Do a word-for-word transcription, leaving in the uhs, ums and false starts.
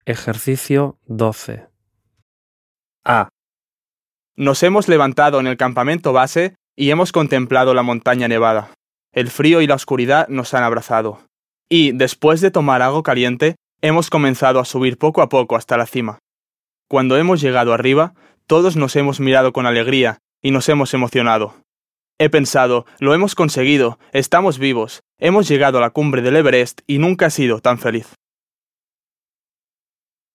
Ejercicio doce. A. Nos hemos levantado en el campamento base y hemos contemplado la montaña nevada. El frío y la oscuridad nos han abrazado. Y, después de tomar algo caliente, hemos comenzado a subir poco a poco hasta la cima. Cuando hemos llegado arriba, todos nos hemos mirado con alegría y nos hemos emocionado. He pensado, lo hemos conseguido, estamos vivos, hemos llegado a la cumbre del Everest y nunca he sido tan feliz.